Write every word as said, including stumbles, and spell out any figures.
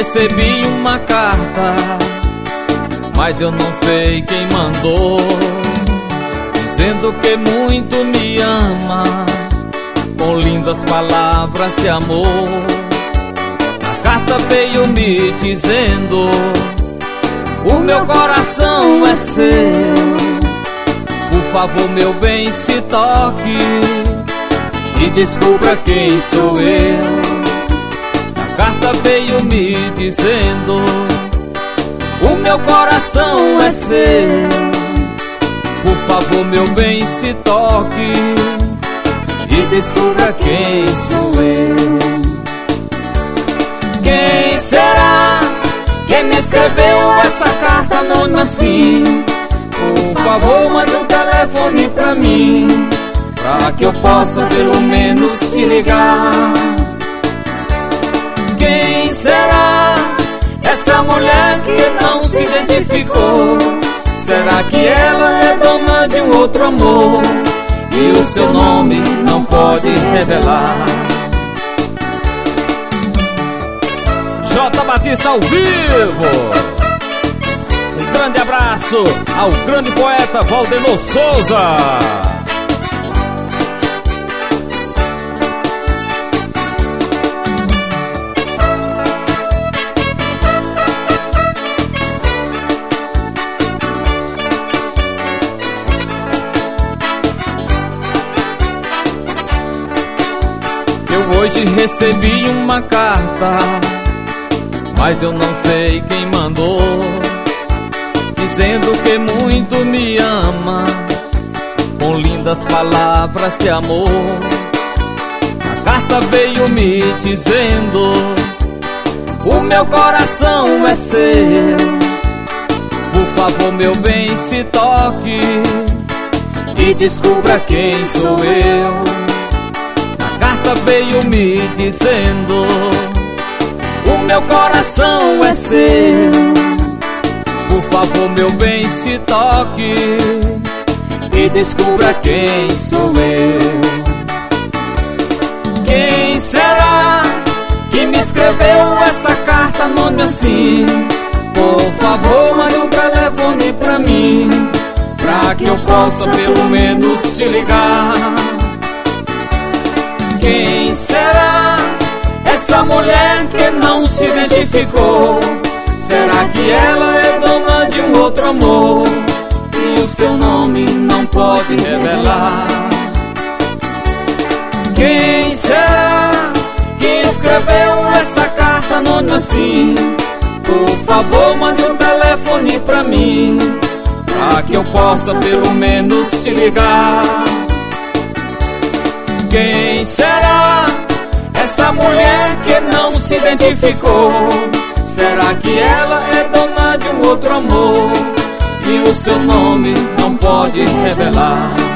recebi uma carta, mas eu não sei quem mandou, dizendo que muito me ama, com lindas palavras de amor. A carta veio me dizendo: o meu coração é seu, por favor, meu bem, se toque e descubra quem sou eu. A carta veio me dizendo: o meu coração é seu, por favor, meu bem, se toque e descubra quem sou eu. Quem será quem me escreveu essa carta anônima assim? Por favor, mande um telefone pra mim, pra que eu possa pelo menos te ligar. Quem será essa mulher que não se identificou? Será que ela é dona de um outro amor e o seu nome não pode revelar? J Batista ao vivo. Um grande abraço ao grande poeta Valdemar Souza. Eu hoje recebi uma carta, mas eu não sei quem mandou, dizendo que muito me ama, com lindas palavras de amor. A carta veio me dizendo: o meu coração é seu, por favor, meu bem, se toque e descubra quem sou eu. A carta veio me dizendo: o meu coração é seu, por favor, meu bem, se toque e descubra quem sou eu. Quem será que me escreveu essa carta anônima assim? Por favor, mande um telefone pra mim, pra que eu possa pelo menos te ligar. Quem será essa mulher que não se identificou? Será que ela é dona de um outro amor e o seu nome não pode revelar? Quem será que escreveu essa carta anônima assim? Por favor, mande um telefone pra mim, pra que eu possa pelo menos te ligar. Quem será essa mulher que não se identificou? Será que ela é dona de um outro amor e o seu nome não pode revelar?